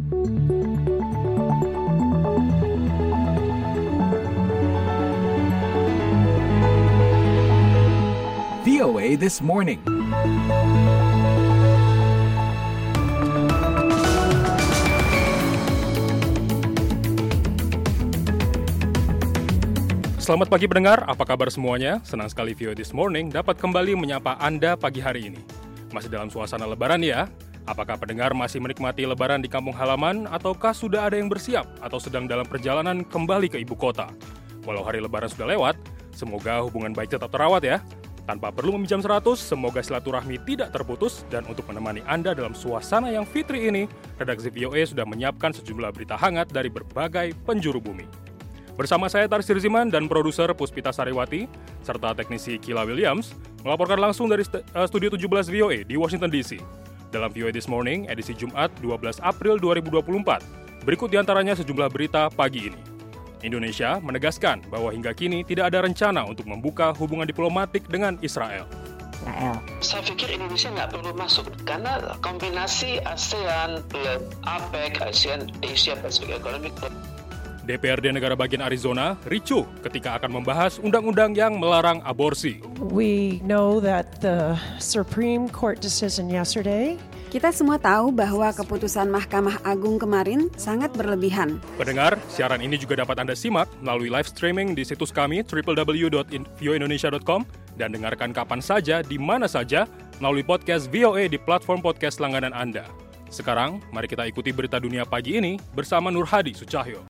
VOA This Morning. Selamat pagi pendengar, apa kabar semuanya? Senang sekali VOA This Morning dapat kembali menyapa Anda pagi hari ini. Masih dalam suasana lebaran ya? Apakah pendengar masih menikmati lebaran di kampung halaman ataukah sudah ada yang bersiap atau sedang dalam perjalanan kembali ke ibu kota? Walau hari lebaran sudah lewat, semoga hubungan baik tetap terawat ya. Tanpa perlu meminjam 100, semoga silaturahmi tidak terputus dan untuk menemani Anda dalam suasana yang fitri ini, redaksi VOA sudah menyiapkan sejumlah berita hangat dari berbagai penjuru bumi. Bersama saya Tarsir Ziman dan produser Puspita Sariwati, serta teknisi Kila Williams, melaporkan langsung dari Studio 17 VOA di Washington DC. Dalam VOA This Morning, edisi Jumat 12 April 2024, berikut diantaranya sejumlah berita pagi ini. Indonesia menegaskan bahwa hingga kini tidak ada rencana untuk membuka hubungan diplomatik dengan Israel. Saya pikir Indonesia nggak perlu masuk karena kombinasi ASEAN, APEC, Asia Pacific Economic. DPRD negara bagian Arizona ricuh ketika akan membahas undang-undang yang melarang aborsi. We know that the Supreme Court decision yesterday. Kita semua tahu bahwa keputusan Mahkamah Agung kemarin sangat berlebihan. Pendengar, siaran ini juga dapat Anda simak melalui live streaming di situs kami www.voaindonesia.com dan dengarkan kapan saja, di mana saja melalui podcast VOA di platform podcast langganan Anda. Sekarang, mari kita ikuti berita dunia pagi ini bersama Nur Hadi Sucahyo.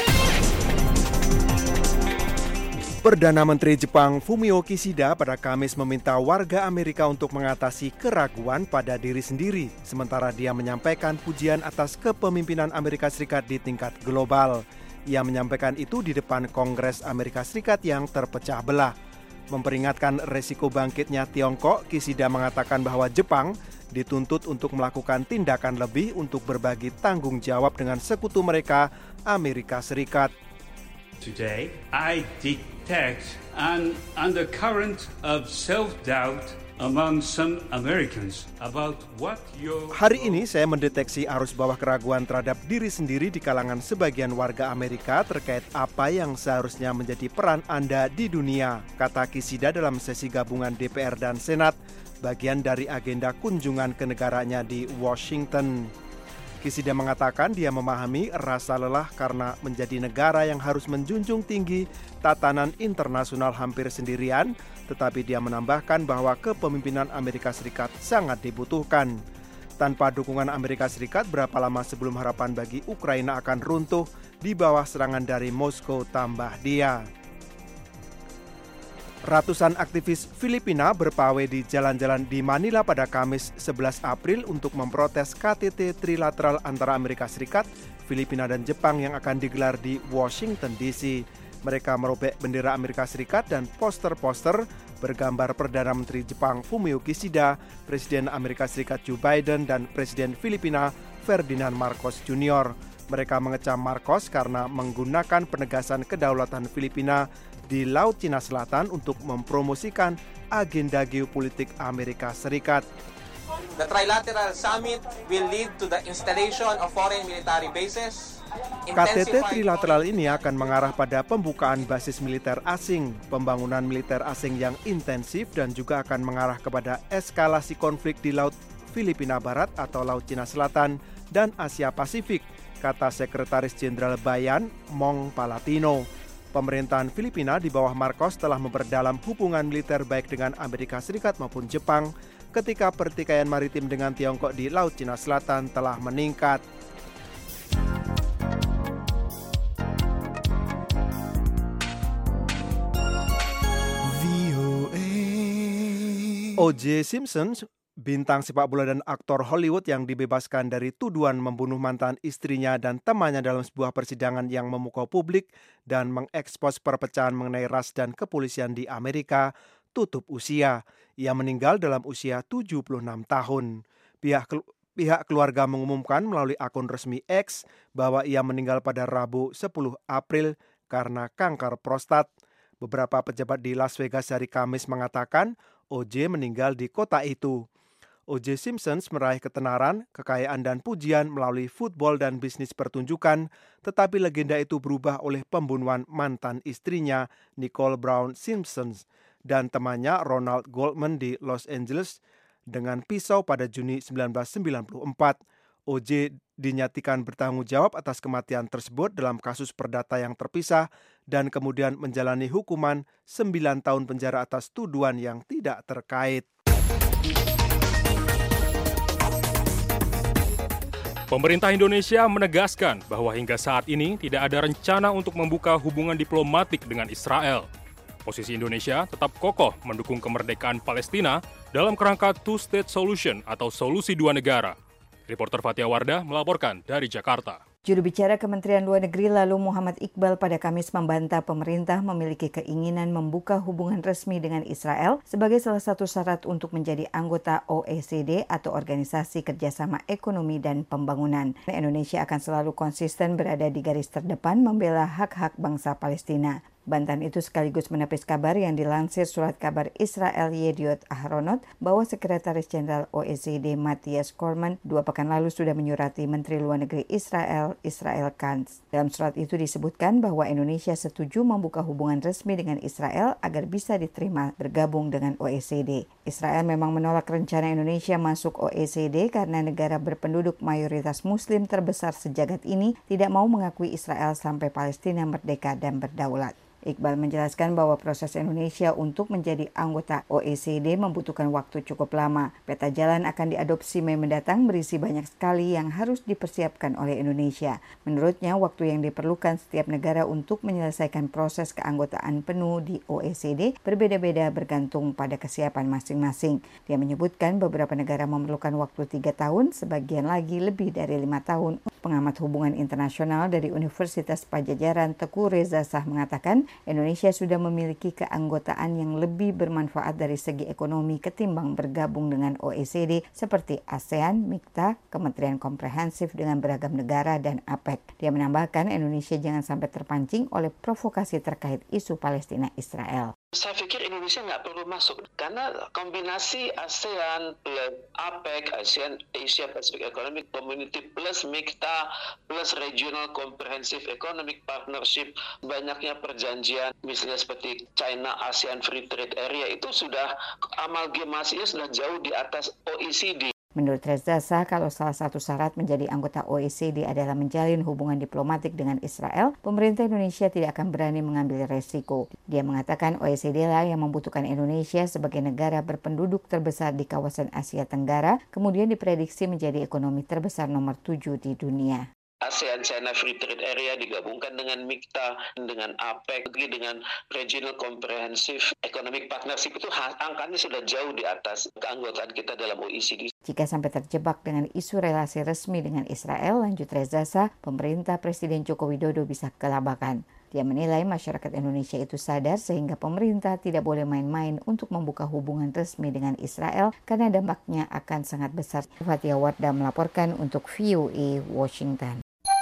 Perdana Menteri Jepang Fumio Kishida pada Kamis meminta warga Amerika untuk mengatasi keraguan pada diri sendiri, sementara dia menyampaikan pujian atas kepemimpinan Amerika Serikat di tingkat global. Ia menyampaikan itu di depan Kongres Amerika Serikat yang terpecah belah. Memperingatkan resiko bangkitnya Tiongkok, Kishida mengatakan bahwa Jepang dituntut untuk melakukan tindakan lebih untuk berbagi tanggung jawab dengan sekutu mereka, Amerika Serikat. Today, I detect an undercurrent of self-doubt among some Americans about what your... Hari ini saya mendeteksi arus bawah keraguan terhadap diri sendiri di kalangan sebagian warga Amerika terkait apa yang seharusnya menjadi peran Anda di dunia, kata Kishida dalam sesi gabungan DPR dan Senat, bagian dari agenda kunjungan ke negaranya di Washington. Kishida mengatakan dia memahami rasa lelah karena menjadi negara yang harus menjunjung tinggi tatanan internasional hampir sendirian, tetapi dia menambahkan bahwa kepemimpinan Amerika Serikat sangat dibutuhkan. Tanpa dukungan Amerika Serikat, berapa lama sebelum harapan bagi Ukraina akan runtuh di bawah serangan dari Moskow, tambah dia. Ratusan aktivis Filipina berpawai di jalan-jalan di Manila pada Kamis 11 April untuk memprotes KTT trilateral antara Amerika Serikat, Filipina dan Jepang yang akan digelar di Washington DC. Mereka merobek bendera Amerika Serikat dan poster-poster bergambar Perdana Menteri Jepang Fumio Kishida, Presiden Amerika Serikat Joe Biden, dan Presiden Filipina Ferdinand Marcos Jr. Mereka mengecam Marcos karena menggunakan penegasan kedaulatan Filipina di Laut Cina Selatan untuk mempromosikan agenda geopolitik Amerika Serikat. The trilateral summit will lead to the installation of foreign military bases. KTT trilateral ini akan mengarah pada pembukaan basis militer asing, pembangunan militer asing yang intensif, dan juga akan mengarah kepada eskalasi konflik di Laut Filipina Barat atau Laut Cina Selatan dan Asia Pasifik, kata Sekretaris Jenderal Bayan Mong Palatino. Pemerintahan Filipina di bawah Marcos telah memperdalam hubungan militer baik dengan Amerika Serikat maupun Jepang ketika pertikaian maritim dengan Tiongkok di Laut Cina Selatan telah meningkat. O.J. Simpson, bintang sepak bola dan aktor Hollywood yang dibebaskan dari tuduhan membunuh mantan istrinya dan temannya dalam sebuah persidangan yang memukau publik dan mengekspos perpecahan mengenai ras dan kepolisian di Amerika, tutup usia. Ia meninggal dalam usia 76 tahun. Pihak keluarga mengumumkan melalui akun resmi X bahwa ia meninggal pada Rabu 10 April karena kanker prostat. Beberapa pejabat di Las Vegas hari Kamis mengatakan O.J. meninggal di kota itu. O.J. Simpson meraih ketenaran, kekayaan dan pujian melalui football dan bisnis pertunjukan, tetapi legenda itu berubah oleh pembunuhan mantan istrinya Nicole Brown Simpson dan temannya Ronald Goldman di Los Angeles dengan pisau pada Juni 1994. O.J. dinyatakan bertanggung jawab atas kematian tersebut dalam kasus perdata yang terpisah dan kemudian menjalani hukuman 9 tahun penjara atas tuduhan yang tidak terkait. Pemerintah Indonesia menegaskan bahwa hingga saat ini tidak ada rencana untuk membuka hubungan diplomatik dengan Israel. Posisi Indonesia tetap kokoh mendukung kemerdekaan Palestina dalam kerangka two-state solution atau solusi dua negara. Reporter Fatia Wardah melaporkan dari Jakarta. Juru bicara Kementerian Luar Negeri lalu Muhammad Iqbal pada Kamis membantah pemerintah memiliki keinginan membuka hubungan resmi dengan Israel sebagai salah satu syarat untuk menjadi anggota OECD atau Organisasi Kerjasama Ekonomi dan Pembangunan. Indonesia akan selalu konsisten berada di garis terdepan membela hak-hak bangsa Palestina. Bantahan itu sekaligus menepis kabar yang dilansir surat kabar Israel Yediot Ahronot bahwa Sekretaris Jenderal OECD Matthias Cormann 2 pekan lalu sudah menyurati Menteri Luar Negeri Israel Katz. Dalam surat itu disebutkan bahwa Indonesia setuju membuka hubungan resmi dengan Israel agar bisa diterima bergabung dengan OECD. Israel memang menolak rencana Indonesia masuk OECD karena negara berpenduduk mayoritas Muslim terbesar sejagat ini tidak mau mengakui Israel sampai Palestina merdeka dan berdaulat. Iqbal menjelaskan bahwa proses Indonesia untuk menjadi anggota OECD membutuhkan waktu cukup lama. Peta jalan akan diadopsi Mei mendatang berisi banyak sekali yang harus dipersiapkan oleh Indonesia. Menurutnya, waktu yang diperlukan setiap negara untuk menyelesaikan proses keanggotaan penuh di OECD berbeda-beda bergantung pada kesiapan masing-masing. Dia menyebutkan beberapa negara memerlukan waktu 3 tahun, sebagian lagi lebih dari 5 tahun. Pengamat hubungan internasional dari Universitas Padjadjaran Teguh Reza Shah mengatakan, Indonesia sudah memiliki keanggotaan yang lebih bermanfaat dari segi ekonomi ketimbang bergabung dengan OECD seperti ASEAN, MIKTA, Kementerian Komprehensif dengan beragam negara, dan APEC. Dia menambahkan Indonesia jangan sampai terpancing oleh provokasi terkait isu Palestina-Israel. Saya pikir Indonesia nggak perlu masuk karena kombinasi ASEAN plus APEC, Asia Pacific Economic Community plus MIKTA plus Regional Comprehensive Economic Partnership, banyaknya perjanjian misalnya seperti China ASEAN Free Trade Area itu sudah amalgamasinya sudah jauh di atas OECD. Menurut Reza Shah, kalau salah satu syarat menjadi anggota OECD adalah menjalin hubungan diplomatik dengan Israel, pemerintah Indonesia tidak akan berani mengambil resiko. Dia mengatakan OECD lah yang membutuhkan Indonesia sebagai negara berpenduduk terbesar di kawasan Asia Tenggara, kemudian diprediksi menjadi ekonomi terbesar nomor 7 di dunia. ASEAN-China Free Trade Area digabungkan dengan MIKTA, dengan APEC, dengan Regional Comprehensive Economic Partnership itu angkanya sudah jauh di atas keanggotaan kita dalam OECD. Jika sampai terjebak dengan isu relasi resmi dengan Israel, lanjut Reza Shah, pemerintah Presiden Joko Widodo bisa kelabakan. Dia menilai masyarakat Indonesia itu sadar sehingga pemerintah tidak boleh main-main untuk membuka hubungan resmi dengan Israel karena dampaknya akan sangat besar. Fatia Wardah melaporkan untuk VOA Washington.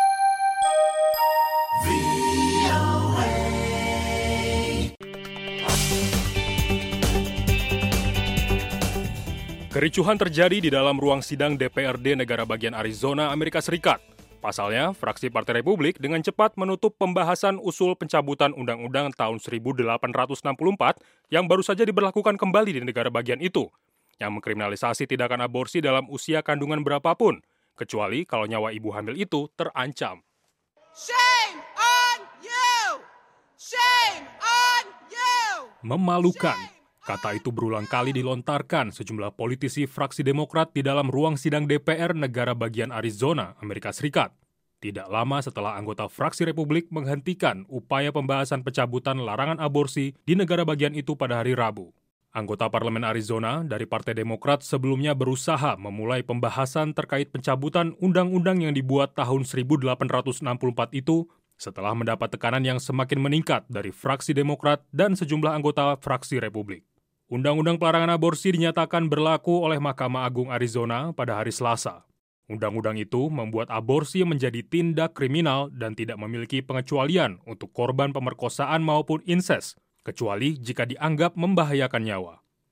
Kericuhan terjadi di dalam ruang sidang DPRD negara bagian Arizona, Amerika Serikat. Pasalnya, fraksi Partai Republik dengan cepat menutup pembahasan usul pencabutan Undang-Undang tahun 1864 yang baru saja diberlakukan kembali di negara bagian itu, yang mengkriminalisasi tindakan aborsi dalam usia kandungan berapapun, kecuali kalau nyawa ibu hamil itu terancam. Shame on you! Shame on you! Memalukan. Kata itu berulang kali dilontarkan sejumlah politisi fraksi Demokrat di dalam ruang sidang DPR negara bagian Arizona, Amerika Serikat. Tidak lama setelah anggota fraksi Republik menghentikan upaya pembahasan pencabutan larangan aborsi di negara bagian itu pada hari Rabu. Anggota Parlemen Arizona dari Partai Demokrat sebelumnya berusaha memulai pembahasan terkait pencabutan undang-undang yang dibuat tahun 1864 itu setelah mendapat tekanan yang semakin meningkat dari fraksi Demokrat dan sejumlah anggota fraksi Republik. Undang-undang pelarangan aborsi dinyatakan berlaku oleh Mahkamah Agung Arizona pada hari Selasa. Undang-undang itu membuat aborsi menjadi tindak kriminal dan tidak memiliki pengecualian untuk korban pemerkosaan maupun insest, kecuali jika dianggap membahayakan nyawa.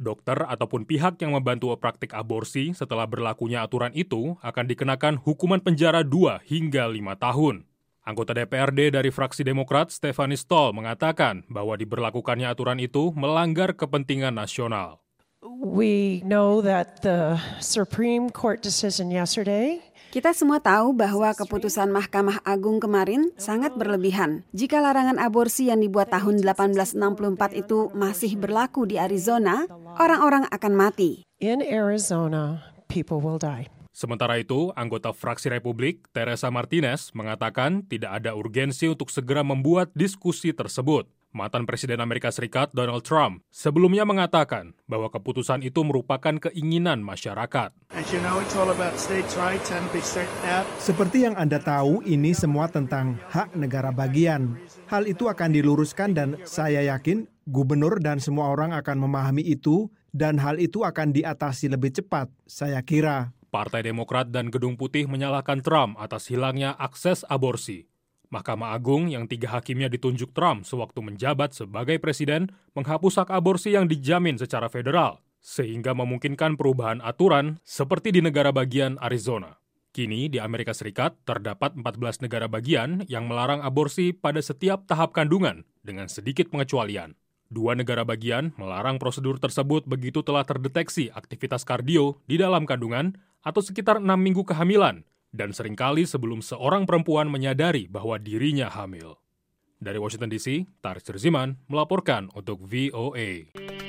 Dokter ataupun pihak yang membantu praktik aborsi setelah berlakunya aturan itu akan dikenakan hukuman penjara 2 hingga 5 tahun. Anggota DPRD dari fraksi Demokrat, Stephanie Stoll, mengatakan bahwa diberlakukannya aturan itu melanggar kepentingan nasional. We know that the Supreme Court decision yesterday. Kita semua tahu bahwa keputusan Mahkamah Agung kemarin sangat berlebihan. Jika larangan aborsi yang dibuat tahun 1864 itu masih berlaku di Arizona, orang-orang akan mati. In Arizona, people will die. Sementara itu, anggota fraksi Republik, Teresa Martinez, mengatakan tidak ada urgensi untuk segera membuat diskusi tersebut. Mantan Presiden Amerika Serikat Donald Trump sebelumnya mengatakan bahwa keputusan itu merupakan keinginan masyarakat. Seperti yang Anda tahu, ini semua tentang hak negara bagian. Hal itu akan diluruskan dan saya yakin gubernur dan semua orang akan memahami itu dan hal itu akan diatasi lebih cepat, saya kira. Partai Demokrat dan Gedung Putih menyalahkan Trump atas hilangnya akses aborsi. Mahkamah Agung yang 3 hakimnya ditunjuk Trump sewaktu menjabat sebagai presiden menghapus hak aborsi yang dijamin secara federal, sehingga memungkinkan perubahan aturan seperti di negara bagian Arizona. Kini di Amerika Serikat terdapat 14 negara bagian yang melarang aborsi pada setiap tahap kandungan dengan sedikit pengecualian. 2 negara bagian melarang prosedur tersebut begitu telah terdeteksi aktivitas kardio di dalam kandungan atau sekitar 6 minggu kehamilan, dan seringkali sebelum seorang perempuan menyadari bahwa dirinya hamil. Dari Washington DC, Tarik Sirziman melaporkan untuk VOA.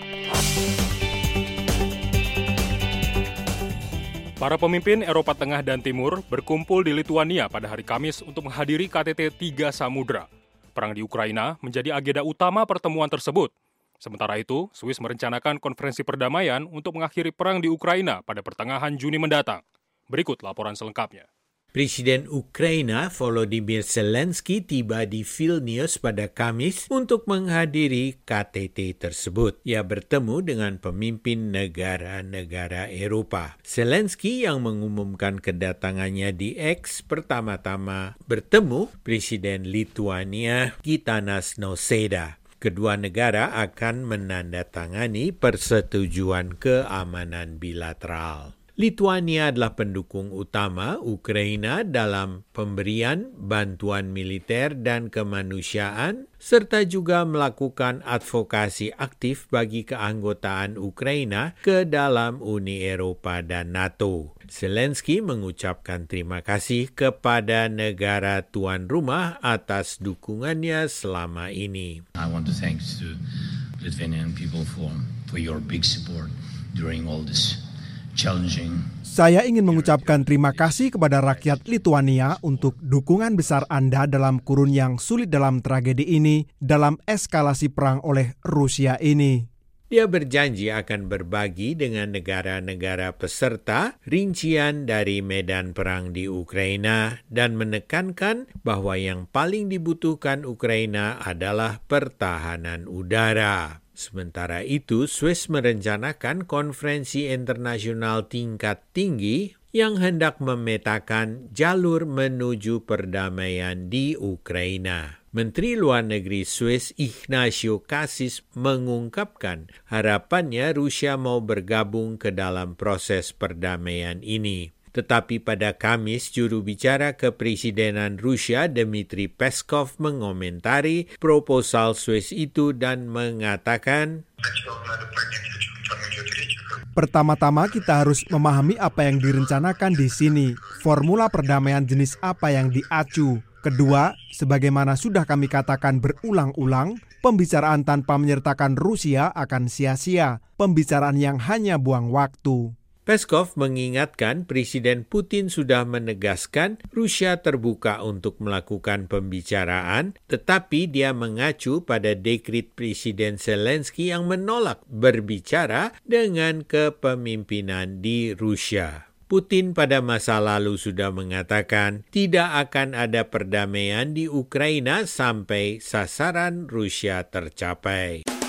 Para pemimpin Eropa Tengah dan Timur berkumpul di Lituania pada hari Kamis untuk menghadiri KTT 3 Samudra. Perang di Ukraina menjadi agenda utama pertemuan tersebut. Sementara itu, Swiss merencanakan konferensi perdamaian untuk mengakhiri perang di Ukraina pada pertengahan Juni mendatang. Berikut laporan selengkapnya. Presiden Ukraina Volodymyr Zelensky tiba di Vilnius pada Kamis untuk menghadiri KTT tersebut. Ia bertemu dengan pemimpin negara-negara Eropa. Zelensky yang mengumumkan kedatangannya di X pertama-tama bertemu Presiden Lituania Gitanas Nausėda. Kedua negara akan menandatangani persetujuan keamanan bilateral. Lituania adalah pendukung utama Ukraina dalam pemberian bantuan militer dan kemanusiaan, serta juga melakukan advokasi aktif bagi keanggotaan Ukraina ke dalam Uni Eropa dan NATO. Zelensky mengucapkan terima kasih kepada negara tuan rumah atas dukungannya selama ini. I want to thank to Lithuanian people for your big support during all this. Saya ingin mengucapkan terima kasih kepada rakyat Lituania untuk dukungan besar Anda dalam kurun yang sulit dalam tragedi ini, dalam eskalasi perang oleh Rusia ini. Dia berjanji akan berbagi dengan negara-negara peserta rincian dari medan perang di Ukraina dan menekankan bahwa yang paling dibutuhkan Ukraina adalah pertahanan udara. Sementara itu, Swiss merencanakan konferensi internasional tingkat tinggi yang hendak memetakan jalur menuju perdamaian di Ukraina. Menteri Luar Negeri Swiss Ignacio Cassis mengungkapkan harapannya Rusia mau bergabung ke dalam proses perdamaian ini. Tetapi pada Kamis, juru bicara kepresidenan Rusia Dmitry Peskov mengomentari proposal Swiss itu dan mengatakan, pertama-tama kita harus memahami apa yang direncanakan di sini, formula perdamaian jenis apa yang diacu. Kedua, sebagaimana sudah kami katakan berulang-ulang, pembicaraan tanpa menyertakan Rusia akan sia-sia, pembicaraan yang hanya buang waktu. Peskov mengingatkan Presiden Putin sudah menegaskan Rusia terbuka untuk melakukan pembicaraan, tetapi dia mengacu pada dekret Presiden Zelensky yang menolak berbicara dengan kepemimpinan di Rusia. Putin pada masa lalu sudah mengatakan tidak akan ada perdamaian di Ukraina sampai sasaran Rusia tercapai.